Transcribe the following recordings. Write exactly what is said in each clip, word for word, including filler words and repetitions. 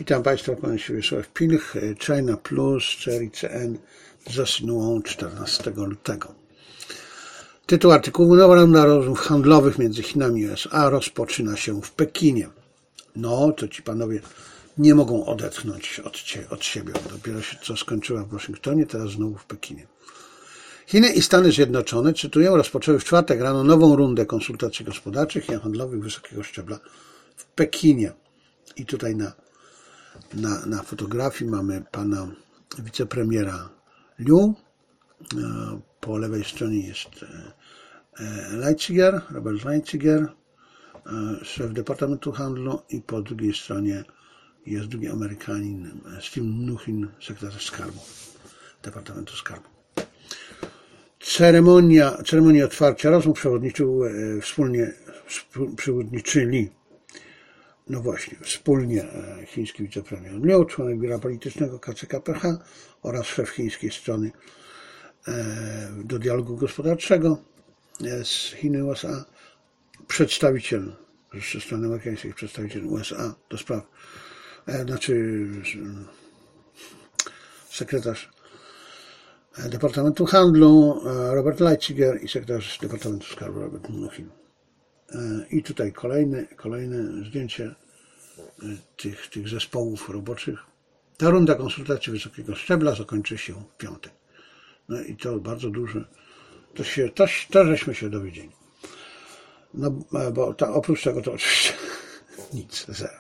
Witam Państwa, pan się Wiesław Pilch, China Plus, Cherry C N za Sinuą czternastego lutego. Tytuł artykułu: Nowa runda rozmów handlowych między Chinami i U S A rozpoczyna się w Pekinie. No, to ci panowie nie mogą odetchnąć od, cie, od siebie. Dopiero się co skończyła w Waszyngtonie, teraz znowu w Pekinie. Chiny i Stany Zjednoczone, cytuję, rozpoczęły w czwartek rano nową rundę konsultacji gospodarczych i handlowych wysokiego szczebla w Pekinie. I tutaj na, na, na fotografii mamy pana wicepremiera Liu. Po lewej stronie jest Leitziger, Robert Leitziger, szef Departamentu Handlu, i po drugiej stronie jest drugi Amerykanin, Steve Mnuchin, sekretarz skarbu, Departamentu Skarbu. Ceremonia, ceremonii otwarcia rozmów przewodniczył wspólnie, przewodniczyli, no właśnie, wspólnie chiński wicepremier Liu, członek biura politycznego K C K P H oraz szef chińskiej strony do dialogu gospodarczego z Chin i U S A, przedstawiciel ze strony amerykańskiej, przedstawiciel U S A do spraw, znaczy sekretarz Departamentu Handlu Robert Leitziger i sekretarz Departamentu Skarbu Robert Mnuchin. I tutaj kolejne, kolejne zdjęcie tych, tych zespołów roboczych. Ta runda konsultacji wysokiego szczebla zakończy się w piątek. No i to bardzo duże. To się, to, to żeśmy się dowiedzieli. No, bo ta, oprócz tego to oczywiście nic, zero.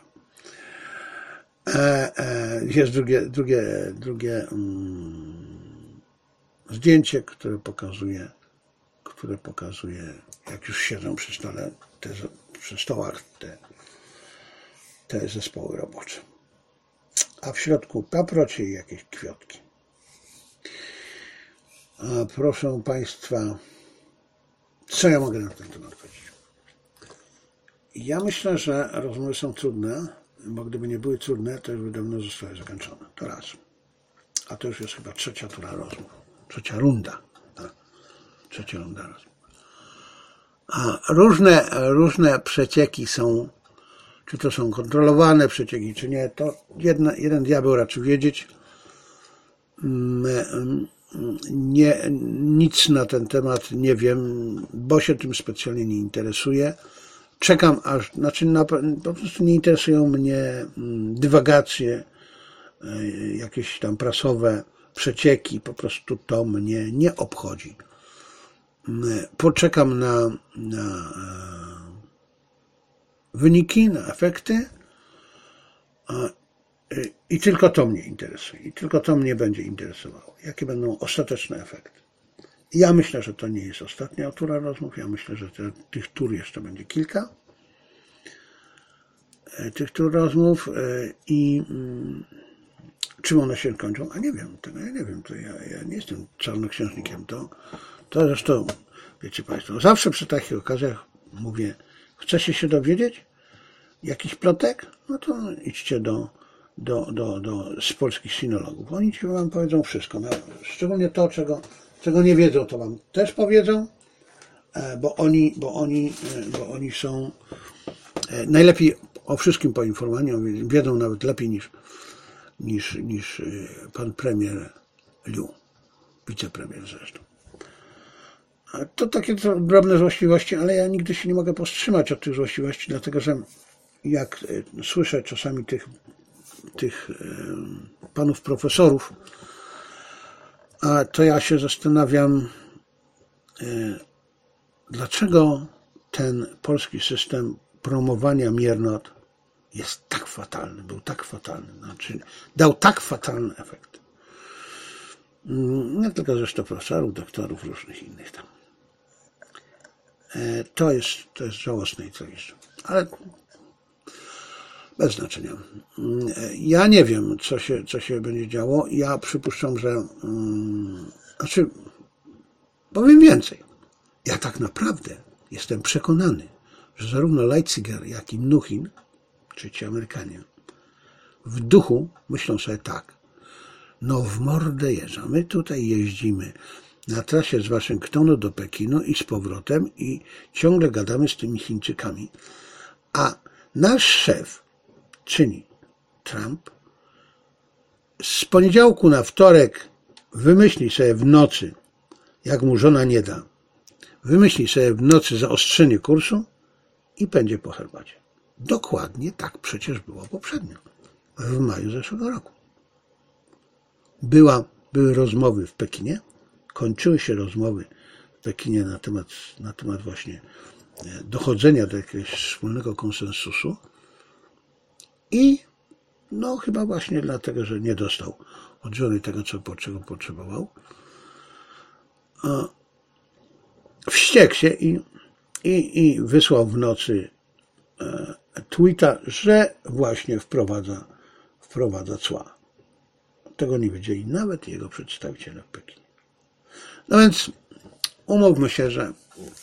E, e, jest drugie, drugie, drugie mm, zdjęcie, które pokazuje, które pokazuje, jak już siedzą przy stole, te, przy stołach te, te zespoły robocze. A w środku paprocie i jakieś kwiatki. A proszę Państwa, co ja mogę na ten temat powiedzieć? Ja myślę, że rozmowy są trudne, bo gdyby nie były trudne, to już by dawno zostały zakończone. To raz. A to już jest chyba trzecia tura rozmów. Trzecia runda. Tak. Trzecia runda rozmów. A różne, różne przecieki są, czy to są kontrolowane przecieki, czy nie, to jedna, jeden diabeł raczy wiedzieć. Nie, nic na ten temat nie wiem, bo się tym specjalnie nie interesuję. Czekam aż, znaczy na, po prostu nie interesują mnie dywagacje, jakieś tam prasowe przecieki, po prostu to mnie nie obchodzi. Poczekam na, na wyniki, na efekty i tylko to mnie interesuje. I tylko to mnie będzie interesowało. Jakie będą ostateczne efekty. Ja myślę, że to nie jest ostatnia tura rozmów. Ja myślę, że te, tych tur jeszcze będzie kilka. Tych tur rozmów i hmm, czym one się kończą? A nie wiem, tego ja nie wiem. To ja, ja nie jestem czarnoksiężnikiem. To, to zresztą, wiecie Państwo, zawsze przy takich okazjach mówię, chcecie się dowiedzieć jakiś plotek? No to idźcie do Do, do, do, z polskich sinologów. Oni ci wam powiedzą wszystko. No, szczególnie to, czego, czego nie wiedzą, to wam też powiedzą, bo oni, bo oni, bo oni są najlepiej o wszystkim poinformowani, wiedzą nawet lepiej niż, niż, niż pan premier Liu, wicepremier zresztą. To takie to drobne złośliwości, ale ja nigdy się nie mogę powstrzymać od tych złośliwości, dlatego że jak słyszę czasami tych tych panów profesorów, a to ja się zastanawiam, dlaczego ten polski system promowania miernot jest tak fatalny, był tak fatalny, znaczy dał tak fatalny efekt. Nie tylko zresztą profesorów, doktorów, różnych innych tam. To jest, to jest żałosne i tragiczne. Ale bez znaczenia. Ja nie wiem, co się, co się będzie działo. Ja przypuszczam, że... Hmm, znaczy, powiem więcej. Ja tak naprawdę jestem przekonany, że zarówno Leitziger, jak i Mnuchin, czy ci Amerykanie, w duchu myślą sobie tak. No w mordę jeżdża. My tutaj jeździmy na trasie z Waszyngtonu do Pekinu i z powrotem i ciągle gadamy z tymi Chińczykami. A nasz szef czyni Trump z poniedziałku na wtorek wymyśli sobie w nocy, jak mu żona nie da, wymyśli sobie w nocy zaostrzenie kursu i będzie po herbacie. Dokładnie tak przecież było poprzednio, w maju zeszłego roku. Była, były rozmowy w Pekinie, kończyły się rozmowy w Pekinie na temat, na temat właśnie dochodzenia do jakiegoś wspólnego konsensusu i no chyba właśnie dlatego, że nie dostał od żony tego, co, czego potrzebował, wściekł się i, i, i wysłał w nocy e, tweeta, że właśnie wprowadza, wprowadza cła. Tego nie wiedzieli nawet jego przedstawiciele w Pekinie. No więc umówmy się, że,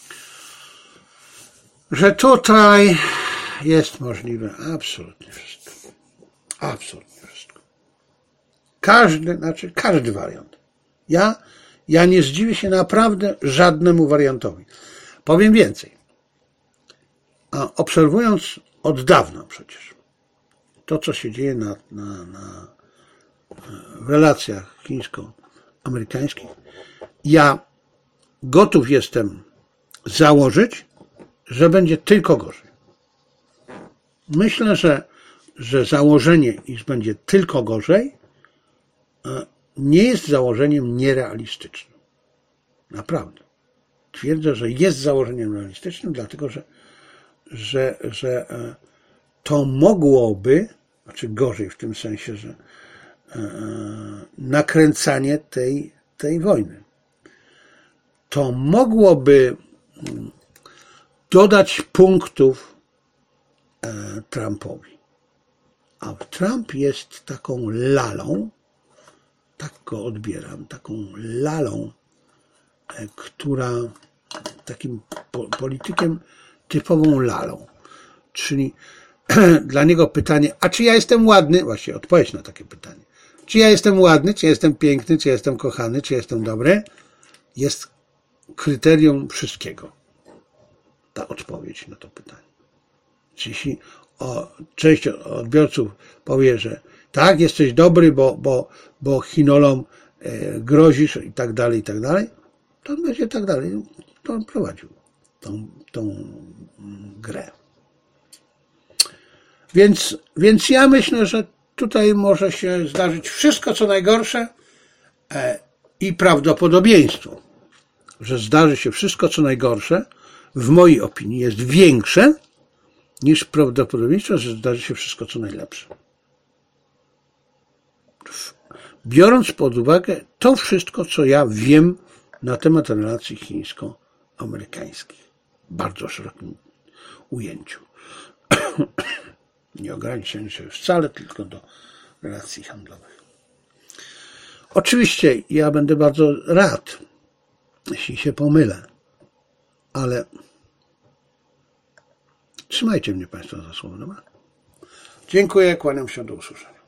że tutaj jest możliwe absolutnie wszystko. Absolutnie wszystko. Każdy, znaczy każdy wariant. Ja, ja nie zdziwię się naprawdę żadnemu wariantowi. Powiem więcej. A obserwując od dawna przecież to, co się dzieje na, na, na, w relacjach chińsko-amerykańskich, ja gotów jestem założyć, że będzie tylko gorzej. Myślę, że, że założenie, iż będzie tylko gorzej, nie jest założeniem nierealistycznym. Naprawdę. Twierdzę, że jest założeniem realistycznym, dlatego że, że, że to mogłoby, znaczy gorzej w tym sensie, że nakręcanie tej, tej wojny, to mogłoby dodać punktów Trumpowi. A Trump jest taką lalą, tak go odbieram, taką lalą, która takim politykiem typową lalą. Czyli dla niego pytanie, a czy ja jestem ładny? Właściwie odpowiedź na takie pytanie. Czy ja jestem ładny, czy jestem piękny, czy jestem kochany, czy jestem dobry? Jest kryterium wszystkiego. Ta odpowiedź na to pytanie. Jeśli o, część odbiorców powie, że tak, jesteś dobry, bo, bo, bo Chinolom e, grozisz i tak dalej, i tak dalej, to on będzie tak dalej, to on prowadził tą, tą grę. Więc, więc ja myślę, że tutaj może się zdarzyć wszystko, co najgorsze e, i prawdopodobieństwo, że zdarzy się wszystko, co najgorsze, w mojej opinii jest większe niż prawdopodobieństwo, że zdarzy się wszystko, co najlepsze. Biorąc pod uwagę to wszystko, co ja wiem na temat relacji chińsko-amerykańskich. W bardzo szerokim ujęciu. Nie ograniczając się wcale tylko do relacji handlowych. Oczywiście ja będę bardzo rad, jeśli się pomylę, ale trzymajcie mnie Państwo za słowo, dobra? Dziękuję, kłaniam się, do usłyszenia.